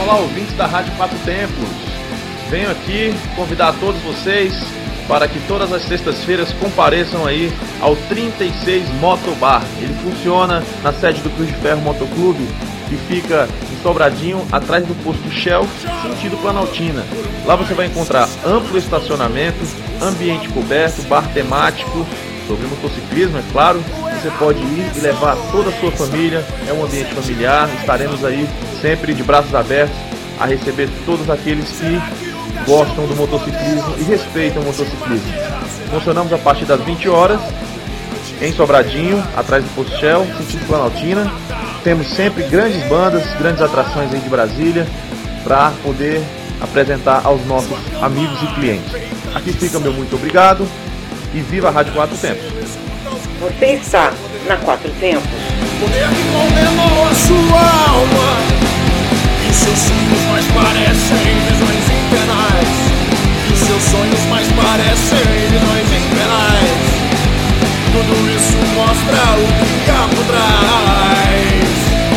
Olá, ouvintes da Rádio Quatro Tempos. Venho aqui convidar todos vocês para que todas as sextas-feiras compareçam aí ao 36 Motobar. Ele funciona na sede do Cruz de Ferro Motoclube, que fica em Sobradinho, atrás do posto Shell, sentido Planaltina. Lá você vai encontrar amplo estacionamento, ambiente coberto, bar temático, sobre motociclismo, é claro. Você pode ir e levar toda a sua família, é um ambiente familiar. Estaremos aí sempre de braços abertos a receber todos aqueles que gostam do motociclismo e respeitam o motociclismo. Funcionamos a partir das 20 horas em Sobradinho, atrás do posto Shell, sentido Planaltina. Temos sempre grandes bandas, grandes atrações aí de Brasília para poder apresentar aos nossos amigos e clientes. Aqui fica meu muito obrigado e viva a Rádio Quatro Tempos. Você está na Quatro Tempos. Poder que condenou a sua alma, e os seus sonhos mais parecem visões infernais. E os seus sonhos mais parecem visões infernais. Tudo isso mostra o que há por trás.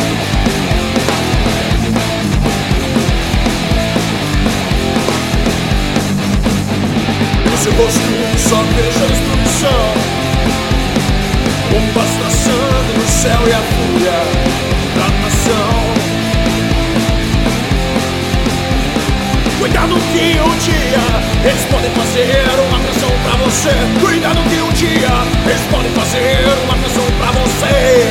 No seu rosto só vejo a destruição, bombas traçando no céu e a fúria da nação. Cuidado que um dia eles podem fazer uma canção pra você. Cuidado que um dia eles podem fazer uma canção pra você.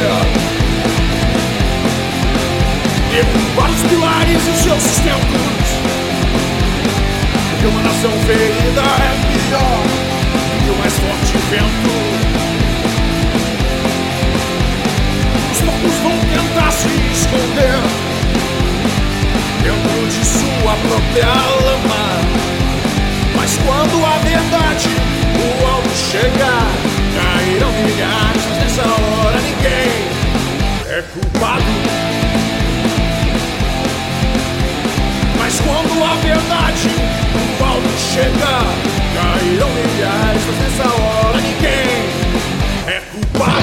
Derrubar os pilares e seus sustentos, porque uma nação ferida é pior que o mais forte vento. Poucos vão tentar se esconder dentro de sua própria lama, mas quando a verdade, o alto chegar, cairão milhares, mas nessa hora ninguém é culpado. Mas quando a verdade, o alto chegar, cairão milhares, mas nessa hora ninguém é culpado.